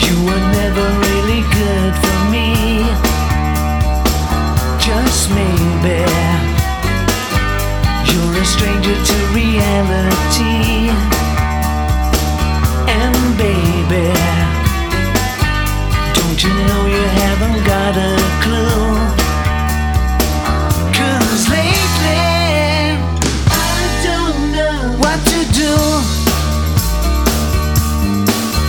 You were never really good for me. Just maybe you're a stranger to reality. And baby, don't you know you haven't got a clue?